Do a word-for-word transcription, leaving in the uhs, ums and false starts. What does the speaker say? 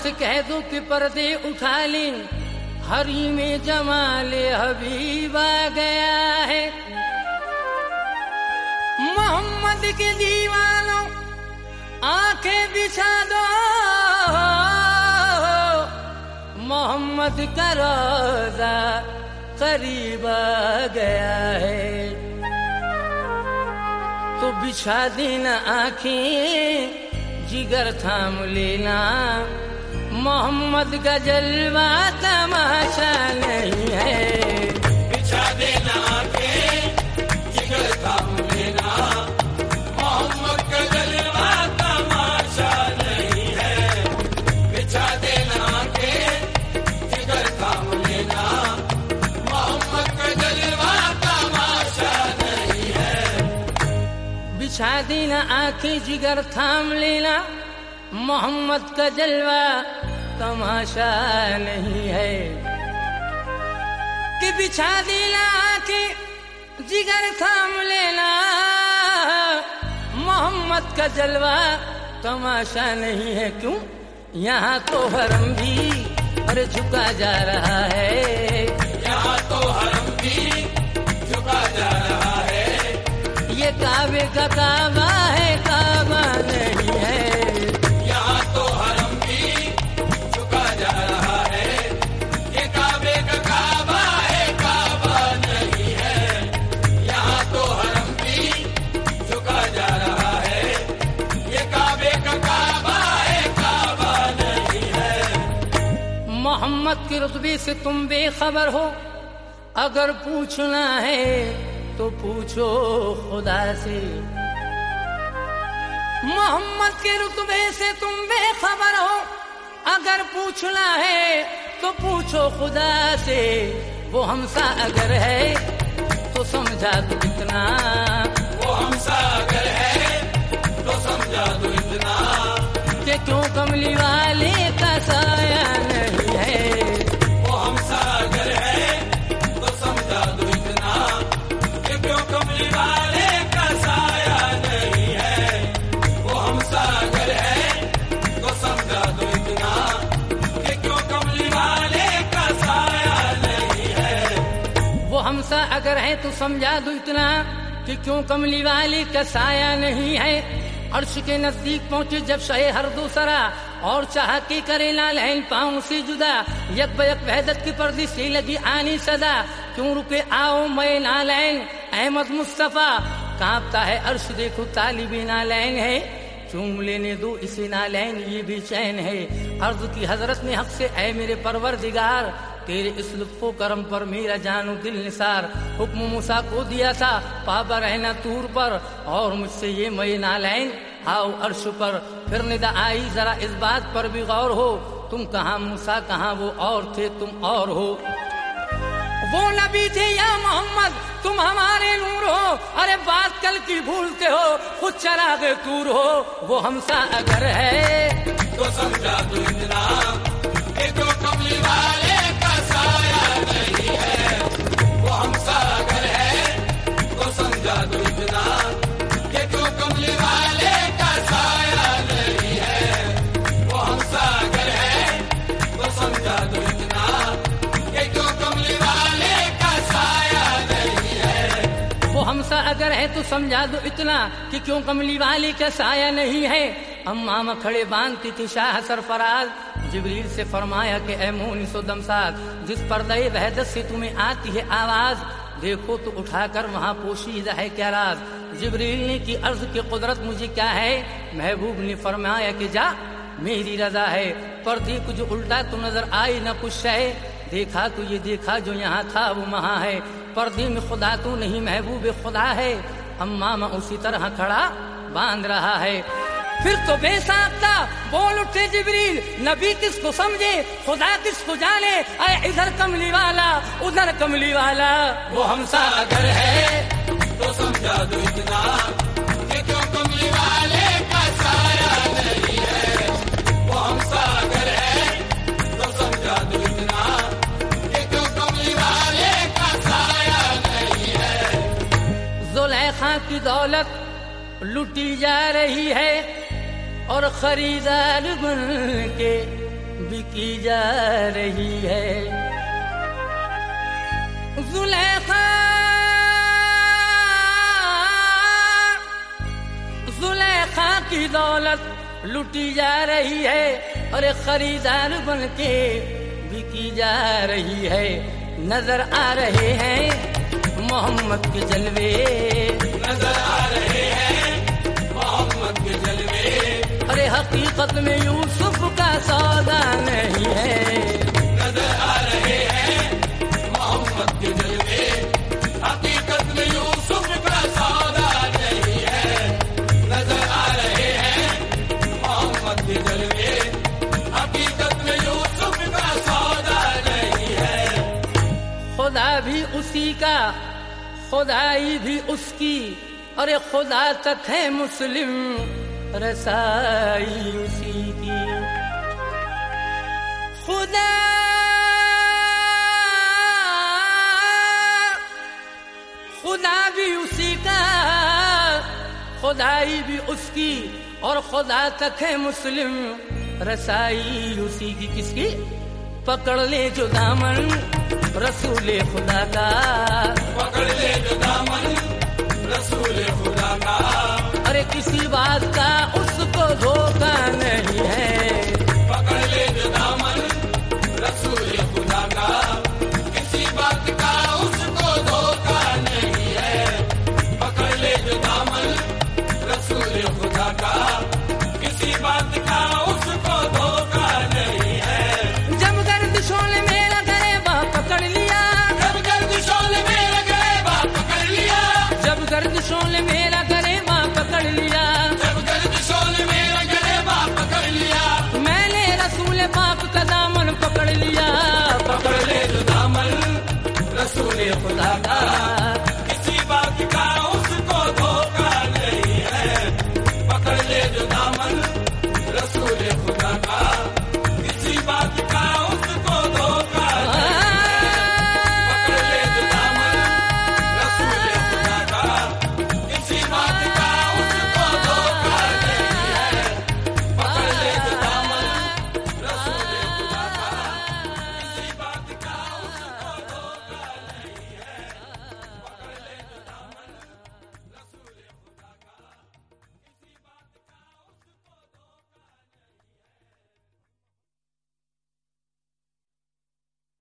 से कह दो कि पर्दे उठा लें, हरी में जमाले हबीब आ गया है। मोहम्मद के दीवानों आंखें बिछा दो, मोहम्मद का रोजा करीब आ गया है। तो बिछा देना आंखें, जिगर थाम लेना, मोहम्मद का जलवा तमाशा नहीं है। बिछा देना आंखें, जिगर थाम लेना, मोहम्मद का जलवा तमाशा नहीं है। बिछा देना आंखें, जिगर थाम लेना, मोहम्मद का जलवा तमाशा नहीं है। बिछा देना आंखें, जिगर थाम लेना, मोहम्मद का जलवा तमाशा नहीं है। कि बिछा देना आंखें, जिगर थाम लेना, मोहम्मद का जलवा तमाशा नहीं है। क्यों? यहाँ तो हरम भी अरे झुका जा रहा है, यहाँ तो हरम भी झुका जा रहा है। ये काबे का काबा है, काबा नहीं है। यहाँ तो हरम भी झुका जा रहा है, ये काबे का काबा है, काबा नहीं है। यहाँ तो हरम भी झुका जा रहा है, ये काबे का काबा है, काबा नहीं है। मोहम्मद के रुतबे से तुम बेखबर हो, अगर पूछना है तो पूछो खुदा से। मोहम्मद के रुतबे से तुम बेखबर हो, अगर पूछना है तो पूछो खुदा से। वो हमसा अगर है तो समझा दो इतना, वो हमसा अगर है तो समझा दो इतना, कि क्यों कमली वाले का साया नहीं है। वो हमसा अगर है तो समझा दो इतना, कि क्यों कमली वाले का साया नहीं है। वो हमसा अगर है तो समझा दो इतना, कि क्यों कमली वाले का साया नहीं है। वो हमसा अगर है तो समझा दो इतना, कि क्यों कमली वाले का साया नहीं है। अर्श के नजदीक पहुंचे जब शहे हर दूसरा, और चाह के करे लालहैन पाँव से जुदा। यक बयक वहदत की पर्दी से लगी आनी सदा, क्यों रुके आओ मैं नालैन अहमद मुस्तफा। कांपता है अर्श देखो तालिबी नालैन है, चूम लेने दो इसे नालैन ये भी चैन है। अर्ज की हजरत ने हक से ऐ मेरे परवरदिगार, तेरे इस लुत्फो करम पर मेरा जानू दिल निसार। हुक्म मूसा को दिया था पाबा रहना तूर पर, और मुझसे ये मैं नालैन आओ अर्श पर। फिर निदा आई जरा इस बात पर भी गौर हो, तुम कहाँ मूसा कहाँ वो और थे तुम और हो। वो नबी थे या मोहम्मद तुम हमारे नूर हो, अरे बात कल की भूलते हो खुद चराग तूर हो। वो हमसा अगर है तो समझा दो इतना, कि क्यों कमली वाले का साया नहीं है। वो हमसा अगर है तो समझा दो इतना, कि क्यों कमली वाले का साया नहीं है। वो हमसा अगर है तो समझा दो इतना, कि क्यों कमली वाले का साया नहीं है। वो हमसा अगर है तो समझा दो इतना, कि क्यों कमली वाले का साया नहीं है। अम्मा में खड़े बांधती थी शाह सरफराज, जिब्रील से फरमाया कि ऐ मोनिसो दमसाद, जिस पर्दे वहदत से तुम्हें आती है आवाज, देखो तो उठाकर वहाँ पोशीदा है क्या राज। जिब्रील ने की अर्ज की कुदरत मुझे क्या है, महबूब ने फरमाया कि जा मेरी रजा है। पर्दे को जो उल्टा तो नजर आई न कुछ है, देखा तो ये देखा जो यहाँ था वो वहाँ है। पर्दे में खुदा तो नहीं महबूब खुदा है, अम्मा में उसी तरह खड़ा बांध रहा है। फिर तो बेसाख्ता बोल उठे जिब्रील, नबी किसको समझे खुदा किसको जाने, अरे इधर कमली वाला उधर कमली वाला। वो हमसा अगर है तो समझा दो इतना, कि क्यों कमली वाले का साया नहीं है। वो हमसा अगर है तो समझा दो इतना, कि क्यों कमली वाले का साया नहीं है। जुलेखा की दौलत लुटी जा रही है, और खरीदार बन के बिकी जा रही है। जुलेखा जुलेखा की दौलत लुटी जा रही है और एक खरीदार बनके बिकी जा रही है। नजर आ रहे हैं मोहम्मद के जलवे, नजर आ रहे हैं मोहम्मद के जलवे। अरे हकीकत में यूसुफ का सौदा नहीं है। नजर आ रहे हैं मोहम्मद के जलवे, हकीकत में यूसुफ का सौदा नहीं है। नजर आ रहे हैं मोहम्मद के जलवे, हकीकत में यूसुफ का सौदा नहीं है। खुदा भी उसी का, खुदाई भी उसकी, अरे खुदा तक है मुस्लिम रसाई उसी की। खुदा खुदा भी उसी का, खुदाई भी उसकी, और खुदा तक है मुस्लिम रसाई उसी की। किसकी? पकड़ ले जो दामन रसूले खुदा का, पकड़ ले जो दामन रसूले खुदा का। अरे किसी बात का उसको धोखा नहीं